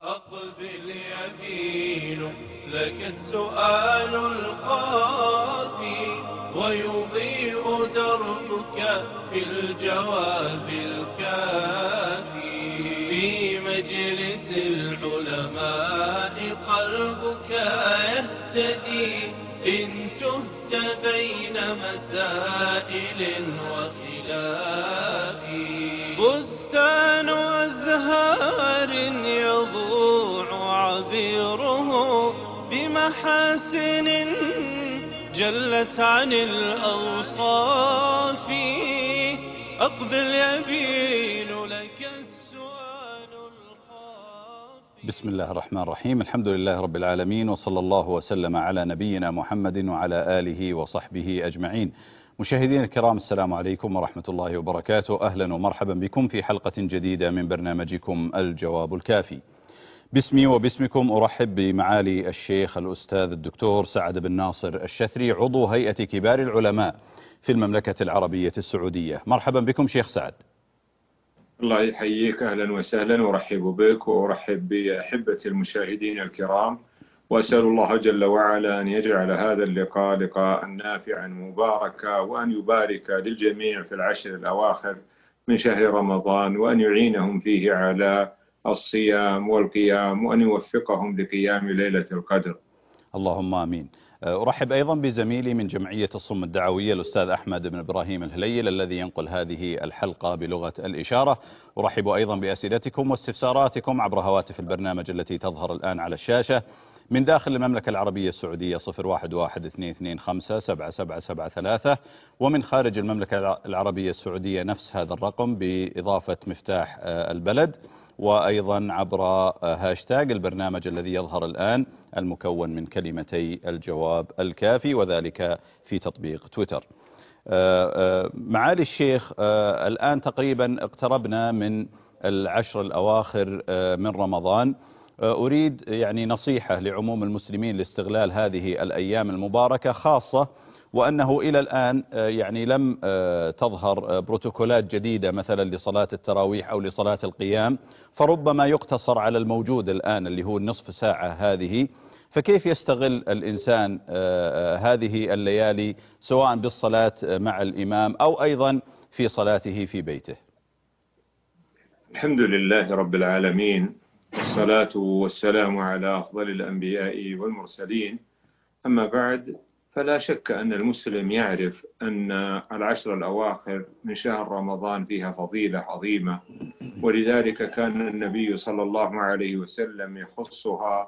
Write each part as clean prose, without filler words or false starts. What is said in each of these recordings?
أقبل يمين لك السؤال الخافي، ويضيء دربك في الجواب الكافي. في مجلس العلماء قلبك يهتدي، إن تهت بين مسائل وخلاف. بستان أزهار يضوع عبيره بمحاسن جلت عن الأوصاف. أقبل يبين لك السؤال الخافي. بسم الله الرحمن الرحيم. الحمد لله رب العالمين، وصلى الله وسلم على نبينا محمد وعلى آله وصحبه أجمعين. مشاهدينا الكرام، السلام عليكم ورحمة الله وبركاته. أهلا ومرحبا بكم في حلقة جديدة من برنامجكم الجواب الكافي. باسمي وباسمكم أرحب بمعالي الشيخ الأستاذ الدكتور سعد بن ناصر الشثري، عضو هيئة كبار العلماء في المملكة العربية السعودية. مرحبا بكم شيخ سعد. الله يحييك، أهلا وسهلا، وأرحب بك وأرحب بأحبة المشاهدين الكرام، وأسأل الله جل وعلا أن يجعل هذا اللقاء لقاء نافعا مباركا، وأن يبارك للجميع في العشر الأواخر من شهر رمضان، وأن يعينهم فيه على الصيام والقيام، وأن يوفقهم لقيام ليلة القدر. اللهم آمين. أرحب أيضا بزميلي من جمعية الصم الدعوية الأستاذ أحمد بن إبراهيم الهليل الذي ينقل هذه الحلقة بلغة الإشارة. أرحب أيضا بأسئلتكم واستفساراتكم عبر هواتف البرنامج التي تظهر الآن على الشاشة من داخل المملكة العربية السعودية 0112257773، ومن خارج المملكة العربية السعودية نفس هذا الرقم بإضافة مفتاح البلد، وأيضا عبر هاشتاج البرنامج الذي يظهر الآن المكون من كلمتي الجواب الكافي، وذلك في تطبيق تويتر. معالي الشيخ، الآن تقريبا اقتربنا من العشر الأواخر من رمضان. أريد يعني نصيحة لعموم المسلمين لاستغلال هذه الأيام المباركة، خاصة وأنه إلى الآن يعني لم تظهر بروتوكولات جديدة مثلا لصلاة التراويح أو لصلاة القيام، فربما يقتصر على الموجود الآن اللي هو النصف ساعة هذه. فكيف يستغل الإنسان هذه الليالي سواء بالصلاة مع الإمام أو أيضا في صلاته في بيته؟ الحمد لله رب العالمين، والصلاة والسلام على أفضل الأنبياء والمرسلين. أما بعد، فلا شك أن المسلم يعرف أن العشر الأواخر من شهر رمضان فيها فضيلة عظيمة، ولذلك كان النبي صلى الله عليه وسلم يخصها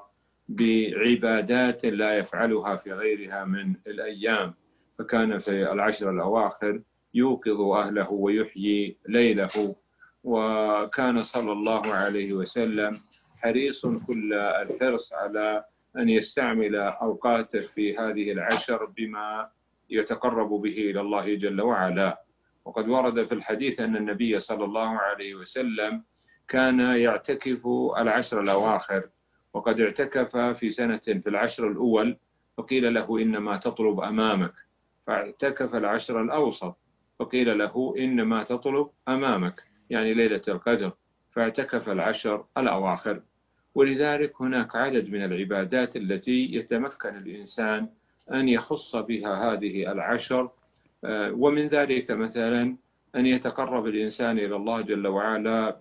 بعبادات لا يفعلها في غيرها من الأيام. فكان في العشر الأواخر يوقظ أهله ويحيي ليله، وكان صلى الله عليه وسلم حريص كل الحرص على أن يستعمل أوقاته في هذه العشر بما يتقرب به إلى الله جل وعلا. وقد ورد في الحديث أن النبي صلى الله عليه وسلم كان يعتكف العشر الأواخر، وقد اعتكف في سنة في العشر الأول فقيل له إنما تطلب أمامك، فاعتكف العشر الأوسط فقيل له إنما تطلب أمامك، يعني ليلة القدر، فاعتكف العشر الأواخر. ولذلك هناك عدد من العبادات التي يتمكن الإنسان أن يخص بها هذه العشر، ومن ذلك مثلا أن يتقرب الإنسان إلى الله جل وعلا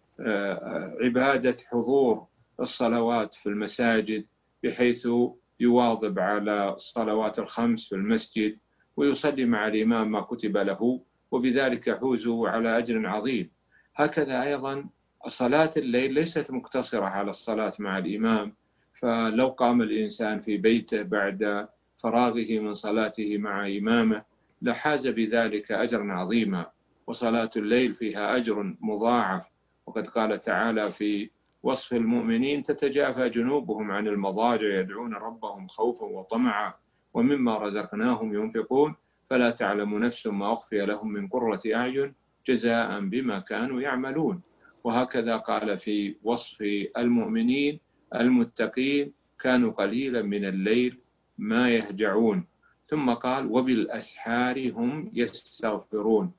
بعبادة حضور الصلوات في المساجد، بحيث يواظب على الصلوات الخمس في المسجد ويصلي مع الإمام ما كتب له، وبذلك يحوز على أجر عظيم. هكذا أيضا صلاة الليل ليست مقتصرة على الصلاة مع الإمام، فلو قام الإنسان في بيته بعد فراغه من صلاته مع إمامه لحاز بذلك أجرا عظيما، وصلاة الليل فيها أجر مضاعف. وقد قال تعالى في وصف المؤمنين: تتجافى جنوبهم عن المضاجع يدعون ربهم خوفا وطمعا ومما رزقناهم ينفقون فلا تعلم نفس ما أخفي لهم من قرة أعين جزاء بما كانوا يعملون. وهكذا قال في وصف المؤمنين المتقين: كانوا قليلا من الليل ما يهجعون. ثم قال: وبالأسحار هم يستغفرون.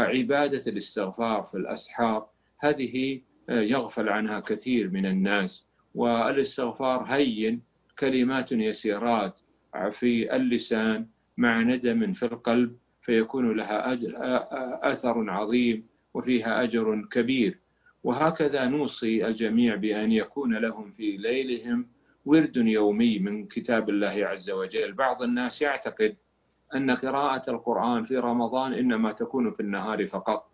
فعبادة الاستغفار في الأسحار هذه يغفل عنها كثير من الناس، والاستغفار هين، كلمات يسيرات في اللسان مع ندم في القلب، فيكون لها أثر عظيم وفيها أجر كبير. وهكذا نوصي الجميع بأن يكون لهم في ليلهم ورد يومي من كتاب الله عز وجل. بعض الناس يعتقد أن قراءة القرآن في رمضان إنما تكون في النهار فقط،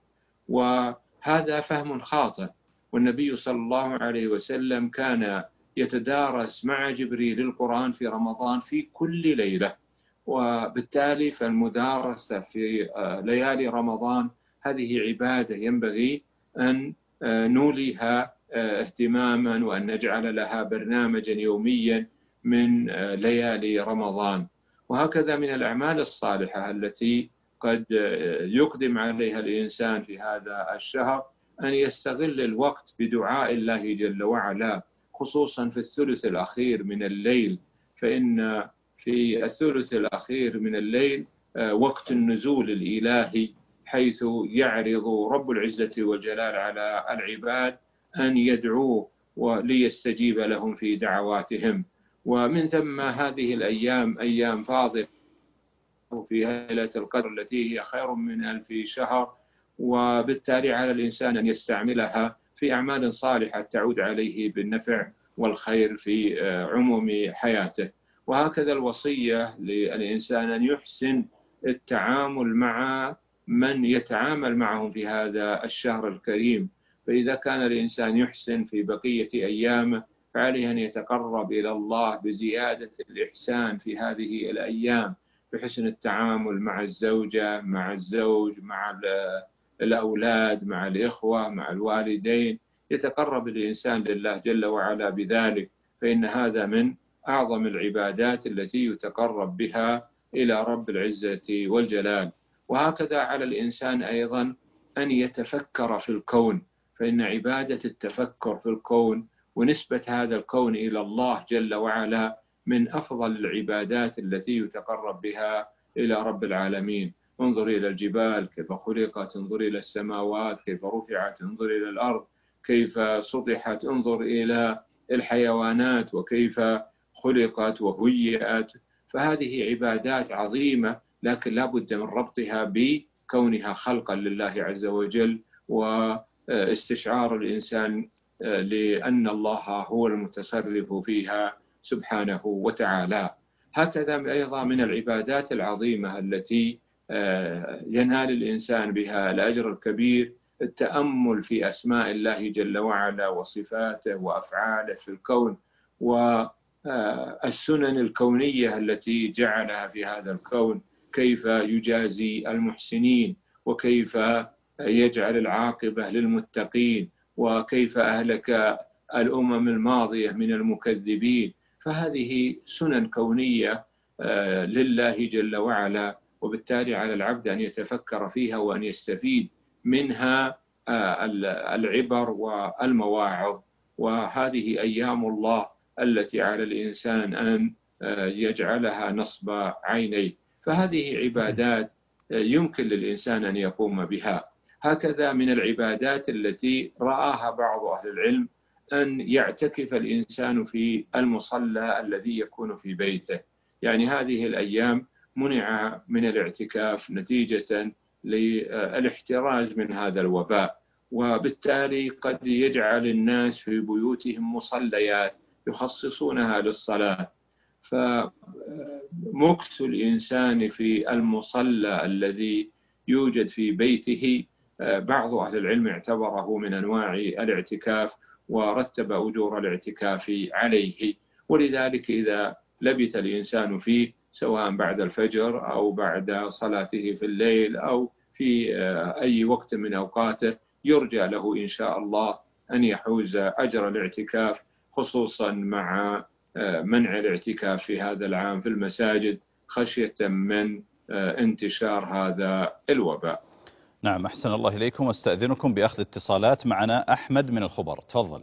وهذا فهم خاطئ. والنبي صلى الله عليه وسلم كان يتدارس مع جبريل القرآن في رمضان في كل ليلة، وبالتالي فالمدارسة في ليالي رمضان هذه عبادة ينبغي أن نوليها اهتماما، وأن نجعل لها برنامجا يوميا من ليالي رمضان. وهكذا من الأعمال الصالحة التي قد يقدم عليها الإنسان في هذا الشهر أن يستغل الوقت بدعاء الله جل وعلا، خصوصا في الثلث الأخير من الليل، فإن في الثلث الأخير من الليل وقت النزول الإلهي، حيث يعرض رب العزة والجلال على العباد أن يدعوه وليستجيب لهم في دعواتهم. ومن ثم هذه الأيام أيام فاضلة في ليلة القدر التي هي خير من 1000 شهر، وبالتالي على الإنسان أن يستعملها في أعمال صالحة تعود عليه بالنفع والخير في عموم حياته. وهكذا الوصية للإنسان أن يحسن التعامل مع من يتعامل معهم في هذا الشهر الكريم. فإذا كان الإنسان يحسن في بقية أيامه فعليه أن يتقرب إلى الله بزيادة الإحسان في هذه الأيام، بحسن التعامل مع الزوجة، مع الزوج، مع الأولاد، مع الإخوة، مع الوالدين. يتقرب الإنسان لله جل وعلا بذلك، فإن هذا من أعظم العبادات التي يتقرب بها إلى رب العزة والجلال. وهكذا على الإنسان أيضا أن يتفكر في الكون، فإن عبادة التفكر في الكون ونسبة هذا الكون إلى الله جل وعلا من أفضل العبادات التي يتقرب بها إلى رب العالمين. انظر إلى الجبال كيف خلقت، انظر إلى السماوات كيف رفعت، انظر إلى الأرض كيف سطحت، انظر إلى الحيوانات وكيف خلقت وهيئت. فهذه عبادات عظيمة، لكن لا بد من ربطها بكونها خلقا لله عز وجل، واستشعار الإنسان لأن الله هو المتصرف فيها سبحانه وتعالى. هكذا أيضا من العبادات العظيمة التي ينال الإنسان بها الأجر الكبير التأمل في أسماء الله جل وعلا وصفاته وأفعاله في الكون، والسنن الكونية التي جعلها في هذا الكون، كيف يجازي المحسنين، وكيف يجعل العاقبة للمتقين، وكيف أهلك الأمم الماضية من المكذبين. فهذه سنن كونية لله جل وعلا، وبالتالي على العبد أن يتفكر فيها وأن يستفيد منها العبر والمواعظ. وهذه أيام الله التي على الإنسان أن يجعلها نصب عينيه. فهذه عبادات يمكن للإنسان أن يقوم بها. هكذا من العبادات التي رآها بعض أهل العلم أن يعتكف الإنسان في المصلى الذي يكون في بيته. يعني هذه الأيام منع من الاعتكاف نتيجة للاحتراز من هذا الوباء، وبالتالي قد يجعل الناس في بيوتهم مصليات يخصصونها للصلاة. فمكث الإنسان في المصلى الذي يوجد في بيته بعض أهل العلم اعتبره من أنواع الاعتكاف، ورتب أجور الاعتكاف عليه. ولذلك إذا لبث الإنسان فيه سواء بعد الفجر أو بعد صلاته في الليل أو في أي وقت من أوقاته، يرجى له إن شاء الله أن يحوز أجر الاعتكاف، خصوصا مع منع الاعتكاف في هذا العام في المساجد خشية من انتشار هذا الوباء. نعم، أحسن الله إليكم، واستأذنكم بأخذ اتصالات. معنا أحمد من الخبر، تفضل.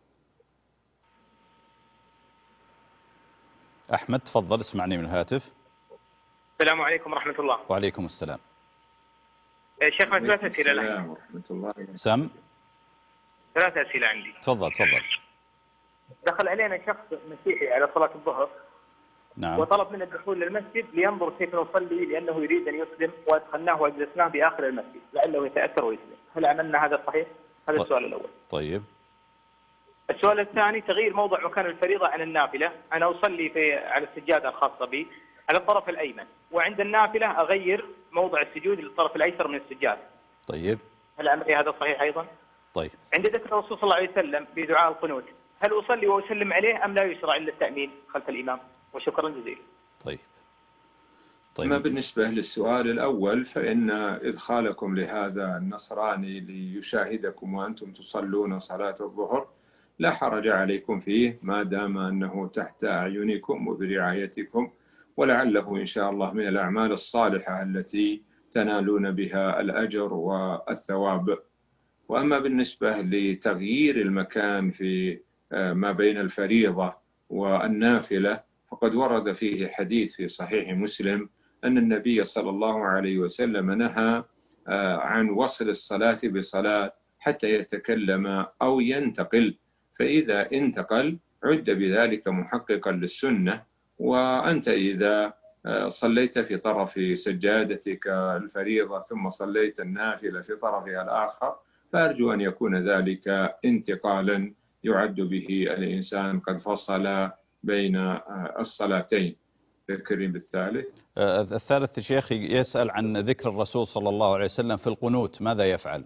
أحمد تفضل، اسمعني من الهاتف. السلام عليكم ورحمة الله. وعليكم السلام. شيخنا ثلاثة أسئلة لك. سم. 3 أسئلة عندي. تفضل. دخل علينا شخص مسيحي على صلاة الظهر نعم. وطلب منا الدخول للمسجد لينظر كيف نصلي لأنه يريد أن يسلم، وأدخلناه وأجلسناه بآخر المسجد لعله يتأثر ويسلم. هل عملنا هذا صحيح؟ هذا السؤال الأول. طيب. السؤال الثاني تغيير موضع مكان الفريضة عن النافلة. أنا أصلي على السجادة الخاصة بي على الطرف الأيمن، وعند النافلة أغير موضع السجود للطرف الأيسر من السجادة. طيب. هل عملي هذا صحيح أيضا؟ طيب. عند ذكر الرسول صلى الله عليه وسلم بدعاء القنوت، هل أصلي وأسلم عليه أم لا يشرع إلا التأمين خلف الإمام؟ وشكرا جزيلا. طيب. أما بالنسبة للسؤال الأول فإن إدخالكم لهذا النصراني ليشاهدكم وأنتم تصلون صلاة الظهر لا حرج عليكم فيه ما دام أنه تحت أعينكم وبرعايتكم، ولعله إن شاء الله من الأعمال الصالحة التي تنالون بها الأجر والثواب. وأما بالنسبة لتغيير المكان في ما بين الفريضة والنافلة فقد ورد فيه حديث في صحيح مسلم أن النبي صلى الله عليه وسلم نهى عن وصل الصلاة بصلاة حتى يتكلم أو ينتقل، فإذا انتقل عد بذلك محققا للسنة. وأنت إذا صليت في طرف سجادتك الفريضة ثم صليت النافلة في طرفها الآخر فأرجو أن يكون ذلك انتقالا يعد به الإنسان قد فصل بين الصلاتين. ذكرني بالثالث. الثالث يا شيخ يسأل عن ذكر الرسول صلى الله عليه وسلم في القنوت، ماذا يفعل؟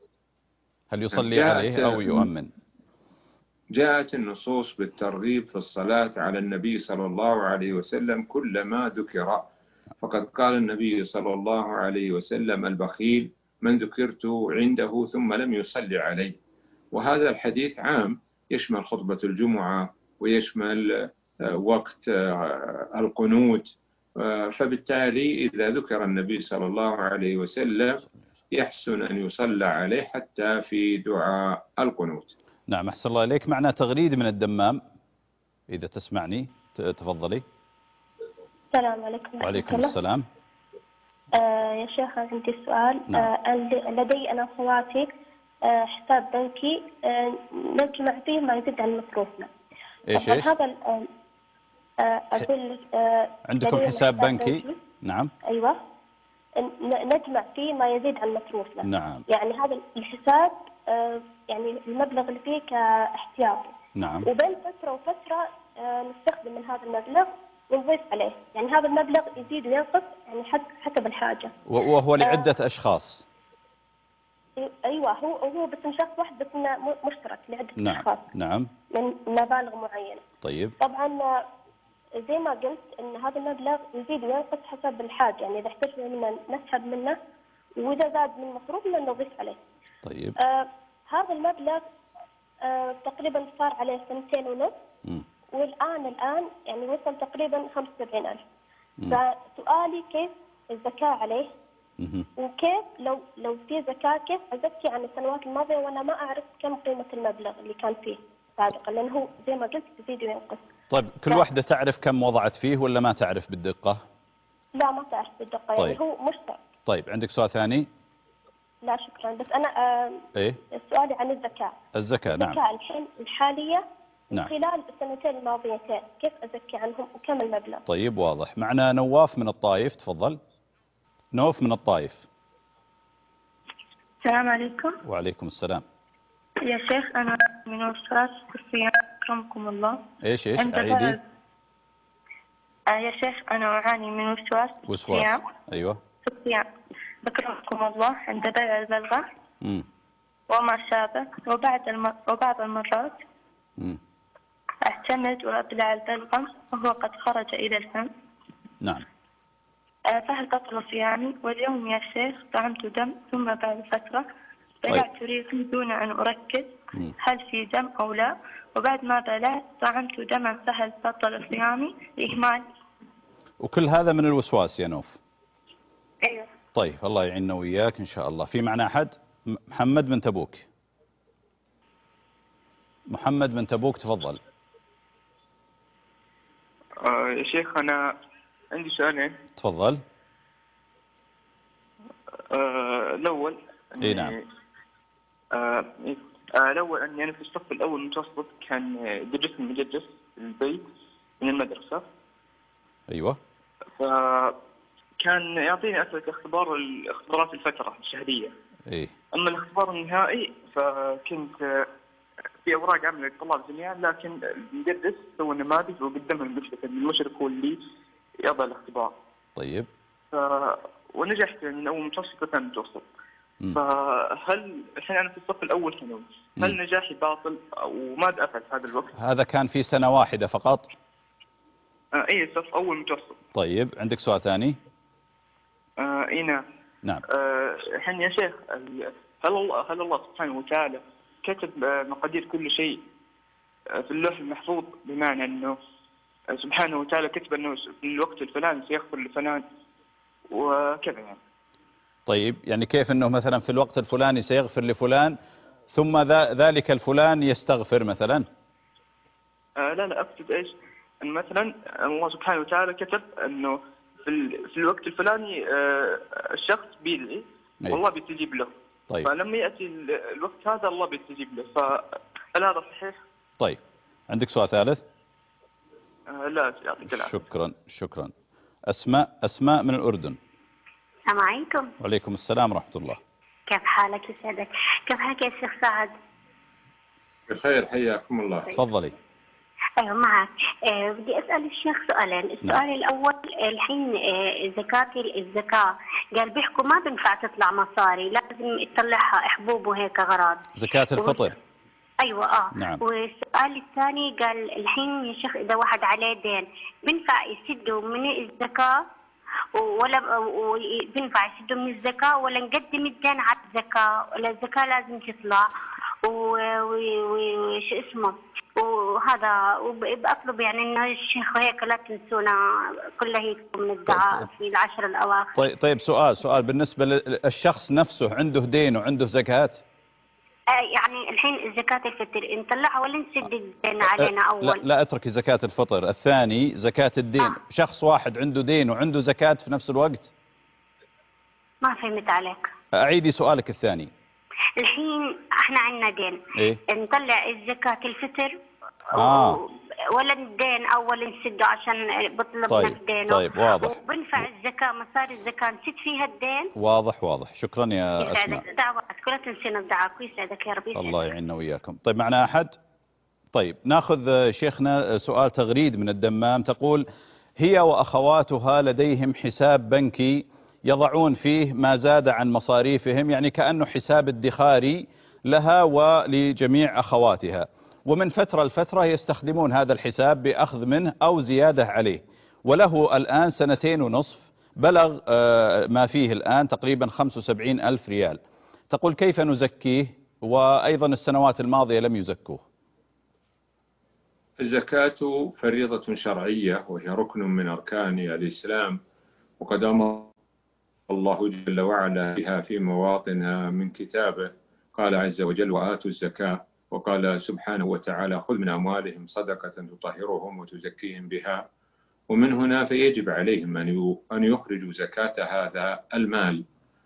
هل يصلي عليه أو يؤمن؟ جاءت النصوص بالترغيب في الصلاة على النبي صلى الله عليه وسلم كلما ذكر، فقد قال النبي صلى الله عليه وسلم البخيل من ذكرت عنده ثم لم يصلي عليه. وهذا الحديث عام يشمل خطبة الجمعة ويشمل وقت القنوت، فبالتالي إذا ذكر النبي صلى الله عليه وسلم يحسن أن يصلى عليه حتى في دعاء القنوت. نعم أحسن الله إليك. معنا تغريد من الدمام إذا تسمعني تفضلي. السلام عليكم. وعليكم السلام. يا شيخ عندي سؤال. نعم. لدي أنا أخواتي حساب بنكي نجمع فيه ما يزيد عن مصروفنا. إيش؟ هذا أقول عندكم حساب بنكي؟ نعم. أيوة، نجمع فيه ما يزيد عن مصروفنا. نعم. يعني هذا الحساب يعني المبلغ اللي فيه كاحتياطي. نعم. وبين فترة وفترة نستخدم من هذا المبلغ ونضيف عليه، يعني هذا المبلغ يزيد وينقص يعني حسب الحاجة. وهو لعدة أشخاص؟ أيوة، هو بس شخص واحد بس مشترك لعدة نعم. أشخاص. نعم. من مبالغ معينة. طيب. طبعا زي ما قلت إن هذا المبلغ يزيد وينقص حسب الحاجة، يعني إذا احتجنا منه نسحب منه، وإذا زاد من مصروفنا نضيف عليه. طيب. هذا المبلغ تقريبا صار عليه 2.5 سنين. والآن يعني وصل تقريبا 75,000. فسؤالي كيف الزكاة عليه؟ وكيف لو في زكاة كيف أزكي عن السنوات الماضية وأنا ما أعرف كم قيمة المبلغ اللي كان فيه سابقا، لأنه زي ما قلت يزيد وينقص. طيب كل واحدة تعرف كم وضعت فيه ولا ما تعرف بالدقة؟ لا ما تعرف بالدقة. طيب. يعني هو مشترك. طيب عندك سؤال ثاني؟ لا شكرا، بس أنا إيه؟ سؤالي عن الزكاة. الزكاة. نعم. الزكاة الحين الحالية نعم. خلال السنتين الماضيتين كيف أزكي عنهم وكم المبلغ؟ طيب واضح. معنا نواف من الطائف، تفضل. نوف من الطائف. السلام عليكم. وعليكم السلام. يا شيخ أنا من وسواس الصيام أكرمكم الله. إيش أعيدي؟ يا شيخ أنا أعاني من وسواس الصيام. أيوة. في الصيام أكرمكم الله عند بلع البلغة وما شابه، وبعض المرات أعتمد وأبلع البلغم وهو قد خرج إلى الفم. نعم. فهل بطل صيامي؟ واليوم يا شيخ طعمت دم ثم بعد فترة بلعت ريقي دون أن أركز هل في دم أو لا، وبعد ما بلعت طعمت دما، فهل بطل صيامي لإهمال؟ وكل هذا من الوسواس يا نوف؟ أيوه. طيب الله يعيننا وياك إن شاء الله. في معنا أحد؟ محمد بن تبوك. محمد بن تبوك تفضل. يا شيخ أنا عندي سؤالين. تفضل. الأول إيه نعم. الأول أني أنا في الصف الأول متوسط كان درسني مدرس البيت من المدرسة. أيوة. فكان يعطيني أسئلة اختبارات الفترة الشهرية. إيه. أما الاختبار النهائي فكنت في أوراق عاملة للطلاب جميعا، لكن المدرس سوى نماذج وقدمها للمشرف، المشرف هو اللي يضع الاختبار. طيب. ونجحت من أول متوسط لثاني متوسط. فهل الحين أنا في الصف الأول ثانوي، هل نجاحي باطل وماذا أفعل في هذا الوقت؟ هذا كان في سنة واحدة فقط؟ إيه، صف أول متوسط. طيب، عندك سؤال ثاني؟ إيه نعم. الحين يا شيخ، هل الله سبحانه وتعالى كتب مقادير كل شيء في اللوح المحفوظ، بمعنى أنه سبحانه وتعالى كتب أنه في الوقت الفلاني سيغفر لفلان وكذا يعني؟ طيب، يعني كيف أنه مثلا في الوقت الفلاني سيغفر لفلان ثم ذلك الفلان يستغفر مثلا؟ لا أقصد إيش، أن مثلا الله سبحانه وتعالى كتب أنه في الوقت الفلاني الشخص بيدعي والله بيستجيب له. طيب. فلما يأتي الوقت هذا الله بيستجيب له، فهل هذا صحيح؟ طيب، عندك سؤال ثالث؟ لا، يعطيك العافية. شكرا. أسماء من الأردن. السلام عليكم. وعليكم السلام ورحمة الله. كيف حالك يسعدك؟ كيف حالك يا شيخ سعد؟ بخير، حياكم الله. تفضلي. ايوه معك. بدي اسال الشيخ سؤالين. السؤال الاول، الحين الزكاه قال بيحكوا ما بينفع تطلع مصاري، لازم تطلعها حبوب وهيك اغراض. زكاه الفطر. ايوه. نعم. والسؤال الثاني قال الحين يا شيخ اذا واحد عليه دين بينفع يسده من الزكاه ولا بينفع يسده من الزكاه، ولا نقدم الدين على الزكاه، ولا الزكاه لازم تطلع وش اسمه وهذا. وبأطلب يعني انه الشيخ هيك لا تنسونا كلها هيك من الدعاء في العشر الاواخر. طيب، سؤال بالنسبه للشخص نفسه، عنده دين وعنده زكاه؟ يعني الحين زكاة الفطر نطلعها ولا نسد الدين علينا اول؟ لا اتركي زكاة الفطر. الثاني زكاة الدين. شخص واحد عنده دين وعنده زكاة في نفس الوقت؟ ما فهمت عليك. اعيدي سؤالك الثاني. الحين احنا عندنا دين. إيه؟ نطلع الزكاة الفطر ولا الدين اول نسده عشان بطلبنا الدين؟ طيب، واضح. وبنفع الزكاة مصاري الزكاة نسد فيها الدين؟ واضح. شكرا يا أسماء. دعوات كلها تنسينا الدعاء. ويسعدك يا رب. الله يعيننا وياكم. طيب، معنا أحد؟ طيب، ناخذ شيخنا سؤال تغريد من الدمام. تقول: هي وأخواتها لديهم حساب بنكي يضعون فيه ما زاد عن مصاريفهم، يعني كأنه حساب ادخاري لها ولجميع أخواتها، ومن فترة لفترة يستخدمون هذا الحساب بأخذ منه أو زيادة عليه، وله الآن 2.5 سنين، بلغ ما فيه الآن تقريبا 75,000 ريال. تقول: كيف نزكيه؟ وأيضا السنوات الماضية لم يزكوه. الزكاة فريضة شرعية وهي ركن من أركان الإسلام، وقد أمر الله جل وعلا بها في مواطن من كتابه. قال عز وجل: وآتوا الزكاة. وقال سبحانه وتعالى: خذ من أموالهم صدقة تطهرهم وتزكيهم بها. ومن هنا فيجب عليهم أن يخرجوا زكاة هذا المال.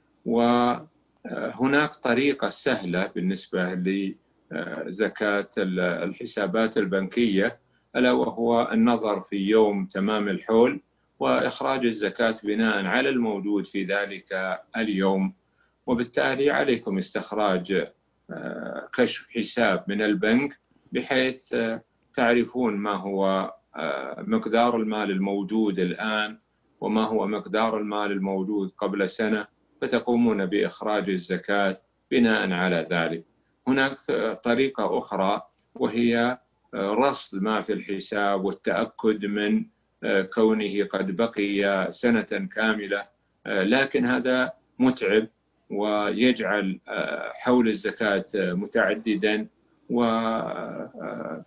وهناك طريقة سهلة بالنسبة لزكاة الحسابات البنكية، ألا وهو النظر في يوم تمام الحول وإخراج الزكاة بناء على الموجود في ذلك اليوم. وبالتالي عليكم استخراج كشف حساب من البنك بحيث تعرفون ما هو مقدار المال الموجود الآن وما هو مقدار المال الموجود قبل سنة، فتقومون بإخراج الزكاة بناء على ذلك. هناك طريقة أخرى وهي رصد ما في الحساب والتأكد من كونه قد بقي سنة كاملة، لكن هذا متعب ويجعل حول الزكاة متعددا، وهو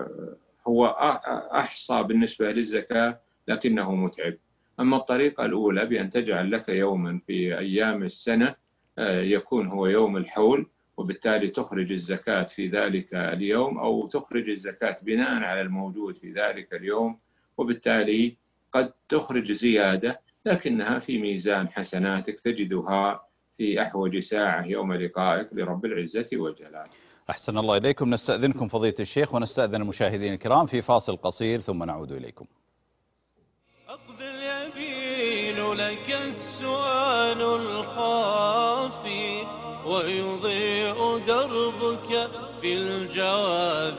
أحصى بالنسبة للزكاة لكنه متعب. أما الطريقة الأولى بأن تجعل لك يوما في أيام السنة يكون هو يوم الحول، وبالتالي تخرج الزكاة في ذلك اليوم، أو تخرج الزكاة بناء على الموجود في ذلك اليوم، وبالتالي قد تخرج زيادة لكنها في ميزان حسناتك تجدها في أحوج ساعة يوم لقائك لرب العزة والجلال. أحسن الله إليكم. نستأذنكم فضيلة الشيخ ونستأذن المشاهدين الكرام في فاصل قصير ثم نعود إليكم. أقبل يبين لك السؤال الخافي ويضيء دربك في الجواب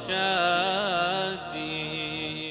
الكافي.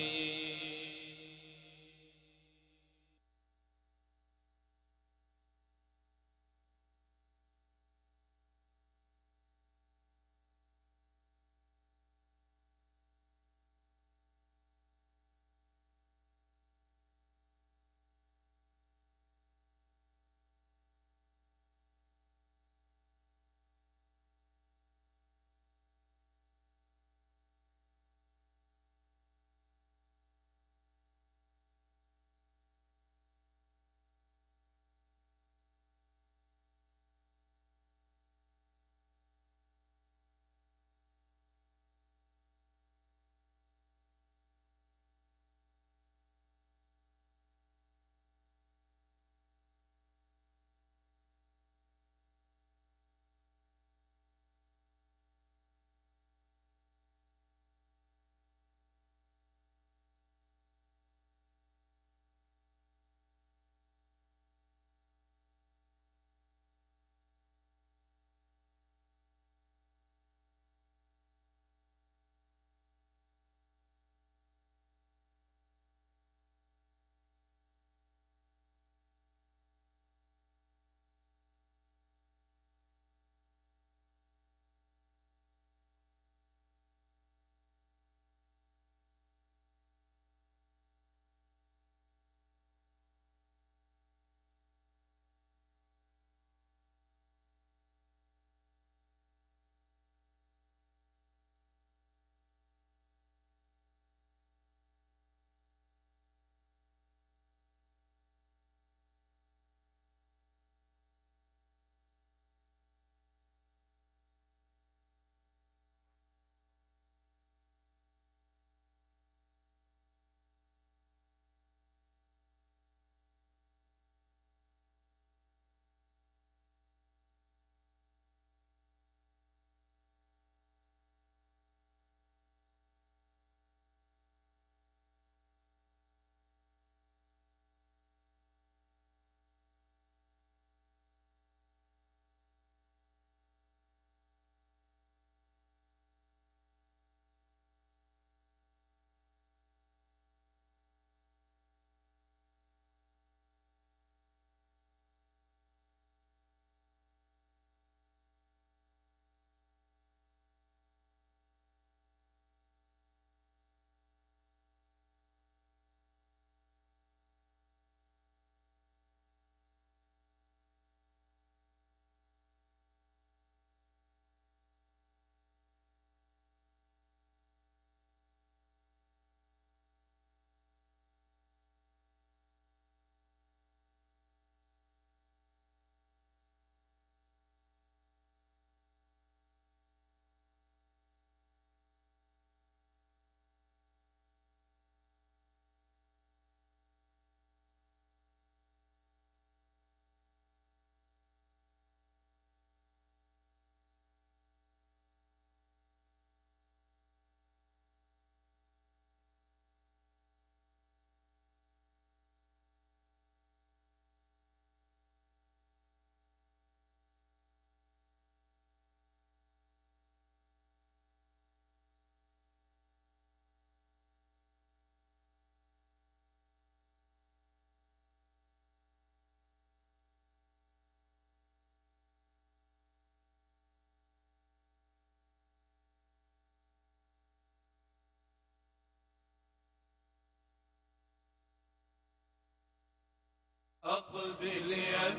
أقبل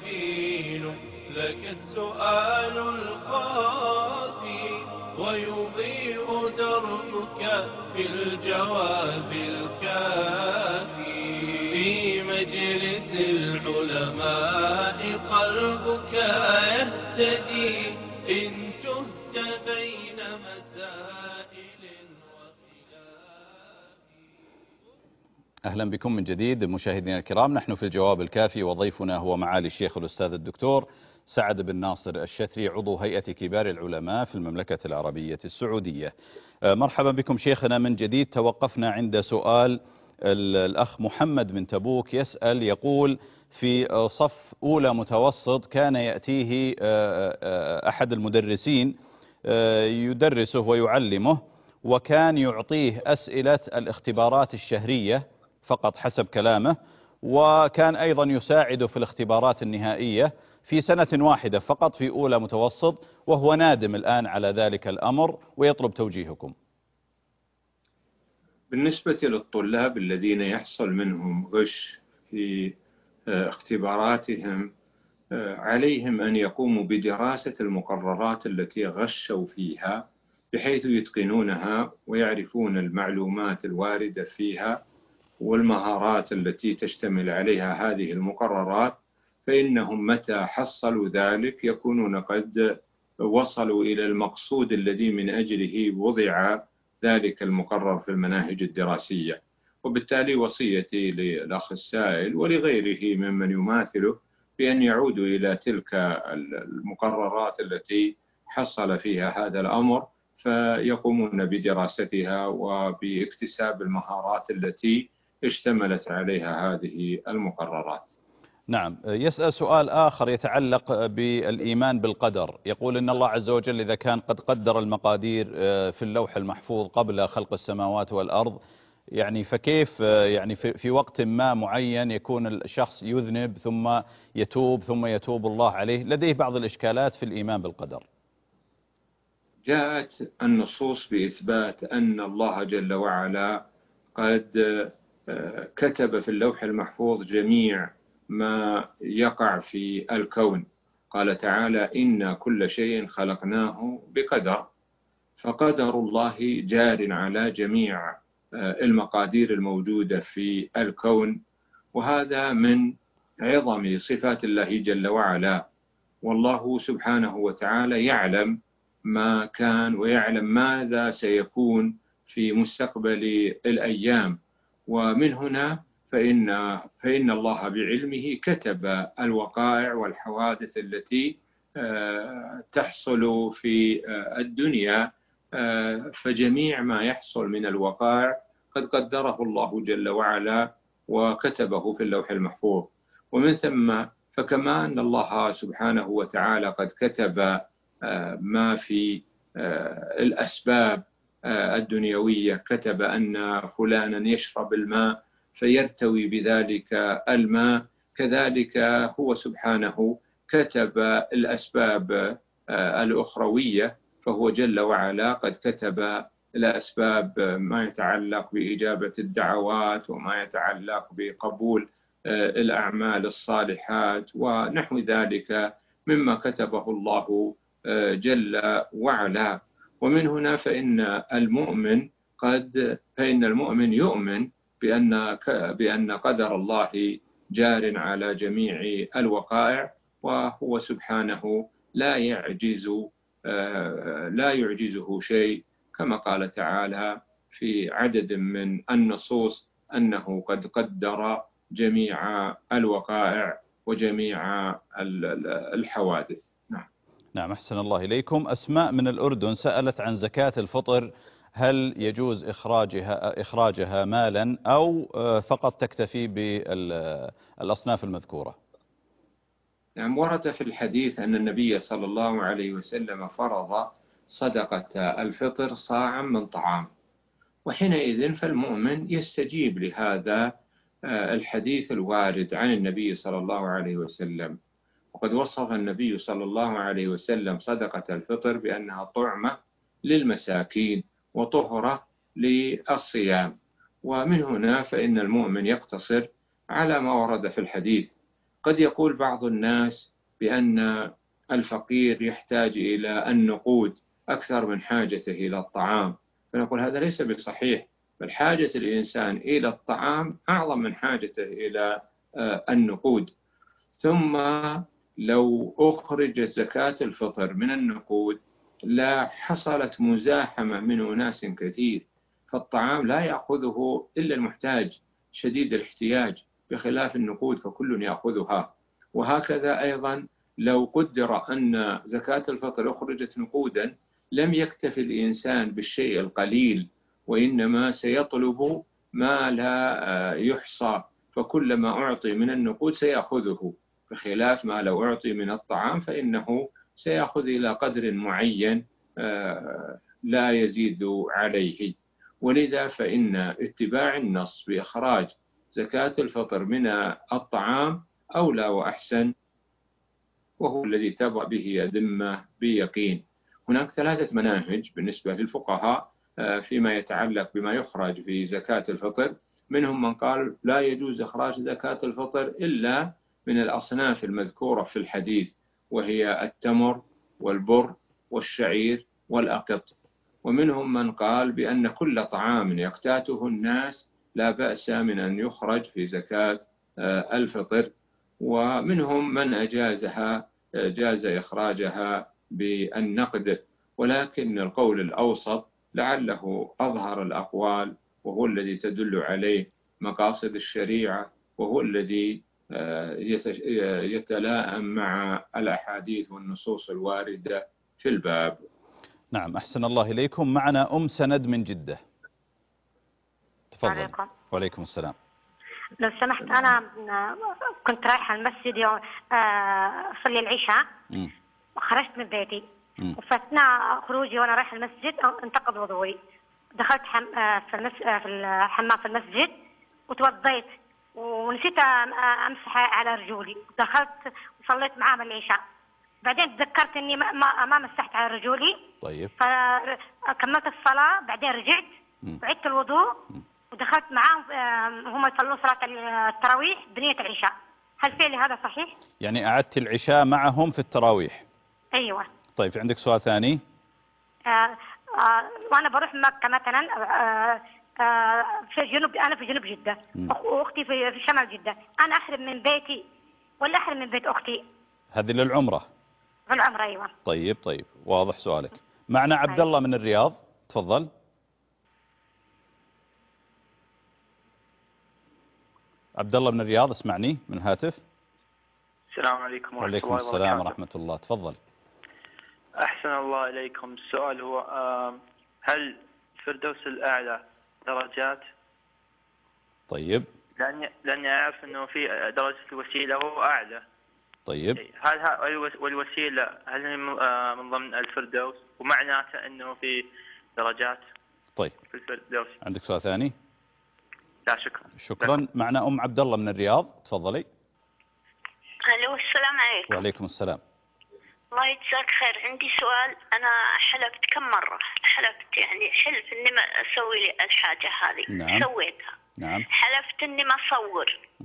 يبين لك السؤال الخافي ويضيء دربك في الجواب الكافي. في مجلس العلماء قلبك يهتدي إن تهت بين مسائل وخلاف. أهلا بكم من جديد مشاهدينا الكرام. نحن في الجواب الكافي وضيفنا هو معالي الشيخ الأستاذ الدكتور سعد بن ناصر الشثري عضو هيئة كبار العلماء في المملكة العربية السعودية. مرحبا بكم شيخنا من جديد. توقفنا عند سؤال الأخ محمد من تبوك يسأل، يقول في صف أولى متوسط كان يأتيه أحد المدرسين يدرسه ويعلمه، وكان يعطيه أسئلة الاختبارات الشهرية فقط حسب كلامه، وكان أيضا يساعده في الاختبارات النهائية في سنة واحدة فقط في أولى متوسط، وهو نادم الآن على ذلك الأمر ويطلب توجيهكم. بالنسبة للطلاب الذين يحصل منهم غش في اختباراتهم، عليهم أن يقوموا بدراسة المقررات التي غشوا فيها بحيث يتقنونها ويعرفون المعلومات الواردة فيها والمهارات التي تشتمل عليها هذه المقررات، فإنهم متى حصلوا ذلك يكونون قد وصلوا إلى المقصود الذي من أجله وضع ذلك المقرر في المناهج الدراسية. وبالتالي وصيتي للأخ السائل ولغيره ممن يماثله بأن يعودوا إلى تلك المقررات التي حصل فيها هذا الأمر، فيقومون بدراستها وباكتساب المهارات التي اشتملت عليها هذه المقررات. نعم. يسأل سؤال آخر يتعلق بالإيمان بالقدر، يقول إن الله عز وجل إذا كان قد قدر المقادير في اللوح المحفوظ قبل خلق السماوات والأرض، يعني فكيف يعني في وقت ما معين يكون الشخص يذنب ثم يتوب الله عليه؟ لديه بعض الإشكالات في الإيمان بالقدر. جاءت النصوص بإثبات أن الله جل وعلا قد كتب في اللوح المحفوظ جميع ما يقع في الكون. قال تعالى: إن كل شيء خلقناه بقدر. فقدر الله جار على جميع المقادير الموجودة في الكون، وهذا من عظم صفات الله جل وعلا. والله سبحانه وتعالى يعلم ما كان ويعلم ماذا سيكون في مستقبل الأيام، ومن هنا فإن الله بعلمه كتب الوقائع والحوادث التي تحصل في الدنيا، فجميع ما يحصل من الوقائع قد قدره الله جل وعلا وكتبه في اللوح المحفوظ. ومن ثم فكما أن الله سبحانه وتعالى قد كتب ما في الأسباب الدنيوية، كتب أن فلانا يشرب الماء فيرتوي بذلك الماء، كذلك هو سبحانه كتب الأسباب الأخروية، فهو جل وعلا قد كتب الأسباب ما يتعلق بإجابة الدعوات وما يتعلق بقبول الأعمال الصالحات ونحو ذلك مما كتبه الله جل وعلا. ومن هنا فإن المؤمن يؤمن بأن قدر الله جار على جميع الوقائع، وهو سبحانه لا يعجزه شيء، كما قال تعالى في عدد من النصوص أنه قد قدر جميع الوقائع وجميع الحوادث. نعم، أحسن الله إليكم. أسماء من الأردن سألت عن زكاة الفطر، هل يجوز إخراجها مالا أو فقط تكتفي بالأصناف المذكورة؟ نعم، ورد في الحديث أن النبي صلى الله عليه وسلم فرض صدقة الفطر صاعا من طعام، وحينئذ فالمؤمن يستجيب لهذا الحديث الوارد عن النبي صلى الله عليه وسلم. وقد وصف النبي صلى الله عليه وسلم صدقة الفطر بأنها طعمة للمساكين وطهرة للصيام. ومن هنا فإن المؤمن يقتصر على ما ورد في الحديث. قد يقول بعض الناس بأن الفقير يحتاج إلى النقود أكثر من حاجته إلى الطعام، فنقول هذا ليس بصحيح، بل حاجة الإنسان إلى الطعام أعظم من حاجته إلى النقود. ثم لو أخرجت زكاة الفطر من النقود لا حصلت مزاحمة من أناس كثير، فالطعام لا يأخذه إلا المحتاج شديد الاحتياج، بخلاف النقود فكل يأخذها. وهكذا أيضا لو قدر أن زكاة الفطر أخرجت نقودا لم يكتفي الإنسان بالشيء القليل، وإنما سيطلب ما لا يحصى، فكلما أعطي من النقود سيأخذه، بخلاف ما لو أعطي من الطعام فإنه سيأخذ إلى قدر معين لا يزيد عليه. ولذا فإن اتباع النص بإخراج زكاة الفطر من الطعام أولى وأحسن، وهو الذي تبرأ به الذمة بيقين. هناك 3 مناهج بالنسبة للفقهاء فيما يتعلق بما يخرج في زكاة الفطر. منهم من قال لا يجوز إخراج زكاة الفطر إلا من الأصناف المذكورة في الحديث، وهي التمر والبر والشعير والأقط. ومنهم من قال بأن كل طعام يقتاته الناس لا بأس من أن يخرج في زكاة الفطر. ومنهم من جاز إخراجها بالنقد، ولكن القول الأوسط لعله أظهر الأقوال، وهو الذي تدل عليه مقاصد الشريعة، وهو الذي يتلائم مع الأحاديث والنصوص الواردة في الباب. نعم، أحسن الله إليكم. معنا أم سند من جدة، تفضل. وعليكم السلام. لو سمحت، أنا كنت رايحة المسجد يوم أصلي العشاء وخرجت من بيتي، وفي أثناء خروجي وأنا رايحة المسجد انتقض وضوئي. دخلت في الحمام في المسجد وتوضيت ونسيت أمسح على رجولي. دخلت وصليت معاهم العشاء، بعدين تذكرت إني ما مسحت على رجولي. طيب. فكملت الصلاة، بعدين رجعت وعدت الوضوء ودخلت معاهم هم يصلون صلاة التراويح بنية العشاء. هل فعلي هذا صحيح؟ يعني أعدت العشاء معهم في التراويح؟ أيوة. طيب، عندك سؤال ثاني؟ وأنا بروح مكة مثلا في جنوب، أنا في جنوب جدة وأختي في شمال جدة، أنا أحرم من بيتي ولا أحرم من بيت أختي؟ هذه للعمرة؟ في العمرة، أيوة. طيب، واضح سؤالك. معنا عبد الله من الرياض، تفضل. عبد الله من الرياض، اسمعني من الهاتف. السلام عليكم ورحمة الله وبركاته. وعليكم السلام ورحمة الله، تفضل. أحسن الله إليكم. السؤال هو هل الفردوس الأعلى درجات؟ طيب. لأني أعرف أنه في درجة الوسيلة هو أعلى. طيب. والوسيلة هل هي من ضمن الفردوس، ومعناته أنه في درجات؟ طيب. في الفردوس. عندك سؤال ثاني؟ لا، شكرا. معنا أم عبد الله من الرياض، تفضلي. الو، السلام عليكم. وعليكم السلام. الله يجزاك خير. عندي سؤال. أنا حلفت كم مرة، يعني حلف إني ما أسوي لي الحاجة هذه. نعم. سويتها. نعم. حلفت إني ما أصور.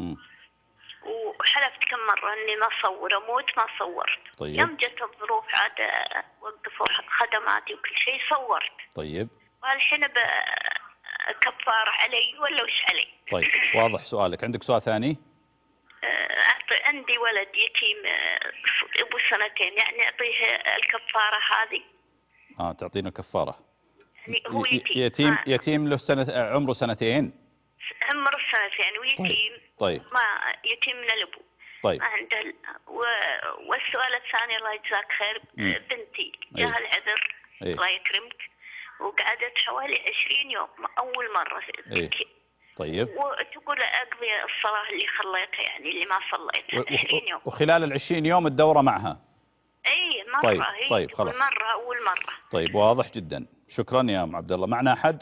وحلفت كم مرة إني ما أصور، أموت ما صورت. طيب. يوم جت الظروف عاد وقفوا خدماتي وكل شيء صورت. طيب. والحين كفارة علي ولا وش علي؟ طيب، واضح سؤالك. عندك سؤال ثاني؟ عندي ولد يتيم ابو 2 يعني اعطيه الكفاره هذه. تعطينا كفاره. يعني هو يتيم. يتيم له عمره 2. عمره 2 ويتيم. طيب. ما يتيم من الابو. طيب. ما عنده. والسؤال الثاني الله يجزاك خير. بنتي جاها العذر. الله يكرمك. وقعدت حوالي 20 يوم اول مره. طيب. وتقول أقضي الصلاة اللي خليتها، يعني اللي ما صليتها 20 يوم. وخلال 20 يوم الدورة معها؟ أي مرة. طيب خلاص. مرة أول مرة. طيب، واضح جدا. شكرا يا أم عبد الله. معنا أحد؟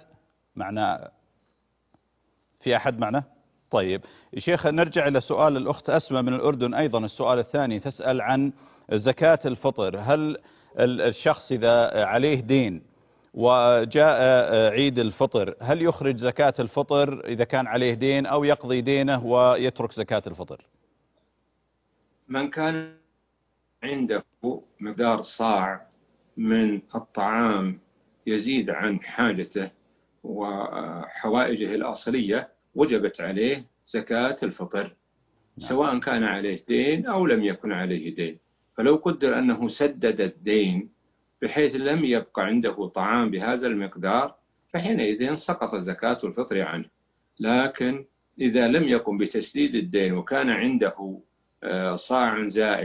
في أحد معنا؟ طيب يا شيخ، نرجع إلى سؤال الأخت أسماء من الأردن. أيضا السؤال الثاني تسأل عن زكاة الفطر. هل الشخص إذا عليه دين وجاء عيد الفطر هل يخرج زكاة الفطر إذا كان عليه دين، أو يقضي دينه ويترك زكاة الفطر؟ من كان عنده مقدار صاع من الطعام يزيد عن حاجته وحوائجه الأصلية وجبت عليه زكاة الفطر، سواء كان عليه دين أو لم يكن عليه دين. فلو قدر أنه سدد الدين بحيث لم يبقى عنده طعام بهذا المقدار فحينئذ سقط زكاة الفطر عنه. لكن إذا لم يقم بتسديد الدين وكان عنده صاع زائد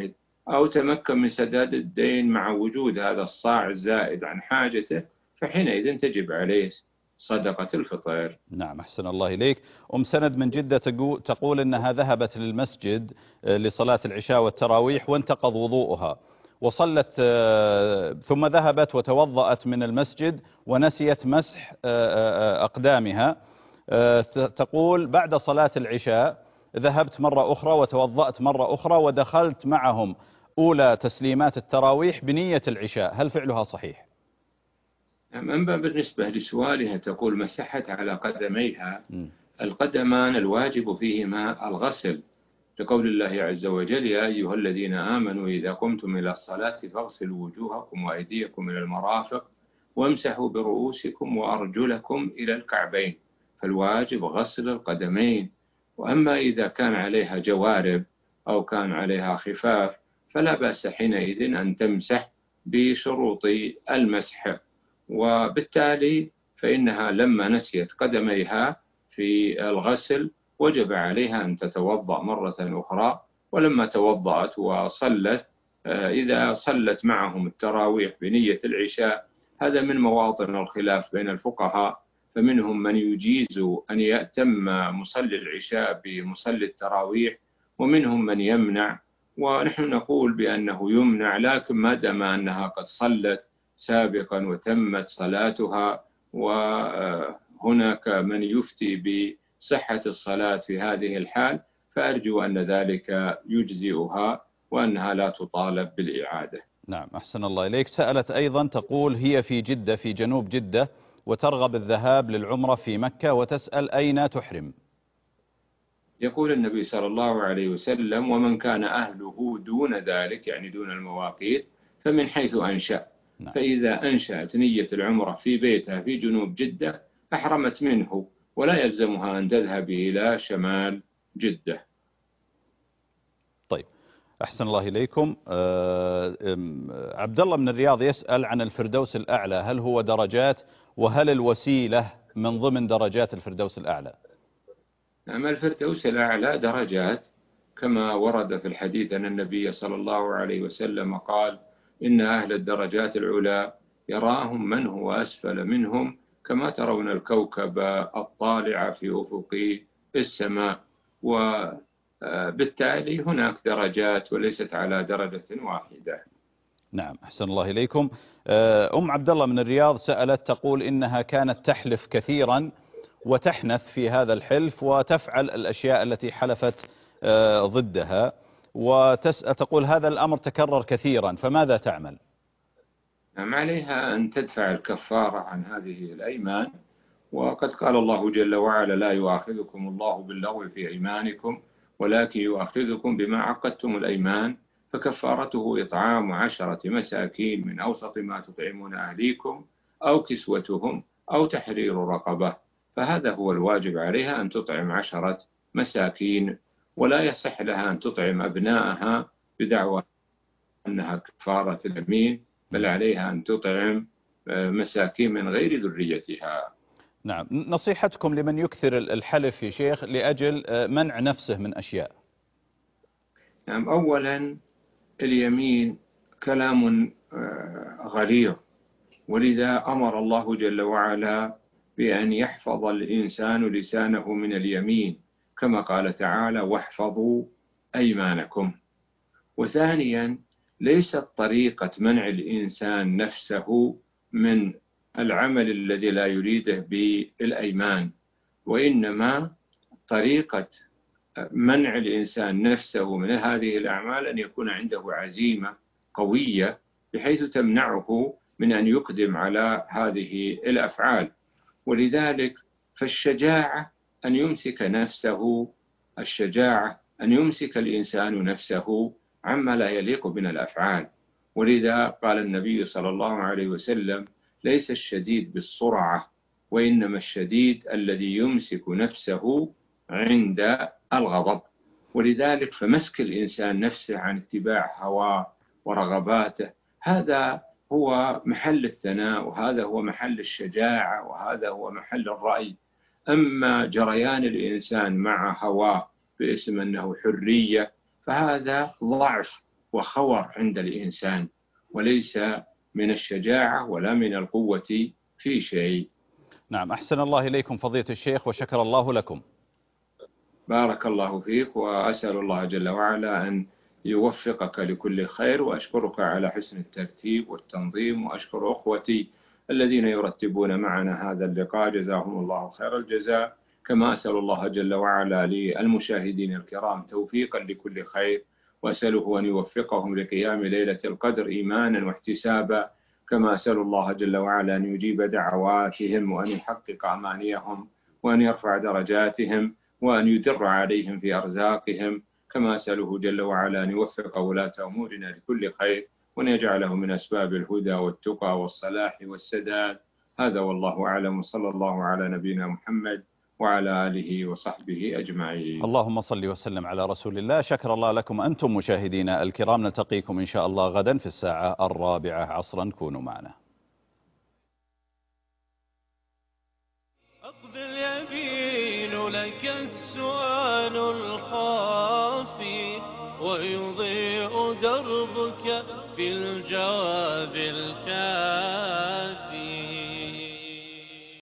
أو تمكن من سداد الدين مع وجود هذا الصاع الزائد عن حاجته، فحينئذ تجب عليه صدقة الفطر. نعم، أحسن الله إليك. سند من جدة تقول أنها ذهبت للمسجد لصلاة العشاء والتراويح وانتقض وضوءها، وصلت ثم ذهبت وتوضأت من المسجد ونسيت مسح أقدامها. تقول بعد صلاة العشاء ذهبت مرة أخرى وتوضأت مرة أخرى ودخلت معهم أولى تسليمات التراويح بنية العشاء، هل فعلها صحيح؟ أما بالنسبة لسؤالها تقول مسحت على قدميها، القدمان الواجب فيهما الغسل، لقول الله عز وجل: يا أيها الذين آمنوا إذا قمتم إلى الصلاة فاغسلوا وجوهكم وأيديكم إلى المرافق وامسحوا برؤوسكم وأرجلكم إلى الكعبين، فالواجب غسل القدمين. وأما إذا كان عليها جوارب أو كان عليها خفاف فلا بأس حينئذ أن تمسح بشروط المسح، وبالتالي فإنها لما نسيت قدميها في الغسل وجب عليها أن تتوضأ مرة أخرى، ولما توضأت وصلت إذا صلت معهم التراويح بنية العشاء، هذا من مواطن الخلاف بين الفقهاء، فمنهم من يجيز أن يأتم مصلي العشاء بمصلي التراويح، ومنهم من يمنع، ونحن نقول بأنه يمنع، لكن ما دام أنها قد صلت سابقا وتمت صلاتها، وهناك من يفتي بصحة الصلاة في هذه الحال، فأرجو أن ذلك يجزئها وأنها لا تطالب بالإعادة. نعم، أحسن الله إليك. سألت أيضا تقول هي في جدة، في جنوب جدة، وترغب الذهاب للعمرة في مكة، وتسأل أين تحرم. يقول النبي صلى الله عليه وسلم: ومن كان أهله دون ذلك، يعني دون المواقيت، فمن حيث أنشأ. فإذا أنشأت نية العمرة في بيتها في جنوب جدة أحرمت منه، ولا يلزمها أن تذهب إلى شمال جدة. طيب، أحسن الله إليكم. عبد الله من الرياض يسأل عن الفردوس الأعلى، هل هو درجات، وهل الوسيلة من ضمن درجات الفردوس الأعلى؟ نعم، الفردوس الأعلى درجات، كما ورد في الحديث أن النبي صلى الله عليه وسلم قال: إن أهل الدرجات العلى يراهم من هو أسفل منهم كما ترون الكوكب الطالع في أفق السماء، وبالتالي هناك درجات وليست على درجة واحدة. نعم، أحسن الله إليكم. عبد الله من الرياض سألت تقول إنها كانت تحلف كثيرا وتحنث في هذا الحلف وتفعل الأشياء التي حلفت ضدها، وتقول هذا الأمر تكرر كثيرا، فماذا تعمل؟ نعم، عليها أن تدفع الكفارة عن هذه الأيمان، وقد قال الله جل وعلا: لا يؤاخذكم الله باللغو في أيمانكم ولكن يؤاخذكم بما عقدتم الأيمان، فكفارته إطعام 10 مساكين من أوسط ما تطعمون أهليكم أو كسوتهم أو تحرير رقبة، فهذا هو الواجب عليها، أن تطعم 10 مساكين، ولا يصح لها أن تطعم أبنائها بدعوى أنها كفارة اليمين، بل عليها أن تطعم مساكين من غير ذريتها. نعم، نصيحتكم لمن يكثر الحلف يا شيخ لأجل منع نفسه من أشياء؟ نعم، أولا اليمين كلام غليظ، ولذا أمر الله جل وعلا بأن يحفظ الإنسان لسانه من اليمين، كما قال تعالى: واحفظوا أيمانكم. وثانيا ليست طريقة منع الإنسان نفسه من العمل الذي لا يريده بالأيمان، وإنما طريقة منع الإنسان نفسه من هذه الأعمال أن يكون عنده عزيمة قوية بحيث تمنعه من أن يقدم على هذه الأفعال. ولذلك فالشجاعة أن يمسك نفسه، الشجاعة أن يمسك الإنسان نفسه عما لا يليق من الأفعال. ولذا قال النبي صلى الله عليه وسلم: ليس الشديد بالسرعة، وإنما الشديد الذي يمسك نفسه عند الغضب. ولذلك فمسك الإنسان نفسه عن اتباع هواه ورغباته، هذا هو محل الثناء، وهذا هو محل الشجاعة، وهذا هو محل الرأي. أما جريان الإنسان مع هواه باسم أنه حرية، فهذا ضعف، وخور عند الإنسان، وليس من الشجاعة ولا من القوة في شيء. نعم، أحسن الله إليكم فضيلة الشيخ وشكر الله لكم. بارك الله فيك، وأسأل الله جل وعلا أن يوفقك لكل خير، وأشكرك على حسن الترتيب والتنظيم، وأشكر أخوتي الذين يرتبون معنا هذا اللقاء، جزاهم الله خير الجزاء. كما أسأل الله جل وعلا للمشاهدين الكرام توفيقا لكل خير، وأسأله أن يوفقهم لقيام ليلة القدر إيمانا واحتسابا. كما أسأل الله جل وعلا أن يجيب دعواتهم، وأن يحقق أمانيهم، وأن يرفع درجاتهم، وأن يدر عليهم في أرزاقهم. كما أسأله جل وعلا أن يوفق ولاة أمورنا لكل خير، وأن يجعله من أسباب الهدى والتقى والصلاح والسداد. هذا والله أعلم، صلى الله على نبينا محمد وعلى آله وصحبه أجمعين. اللهم صل وسلم على رسول الله. شكر الله لكم أنتم مشاهدينا الكرام، نلتقيكم إن شاء الله غدا في الساعة 4 عصرا، كونوا معنا. أقبل يبين لك السؤال الخافي، ويضيء دربك في الجواب الكافي.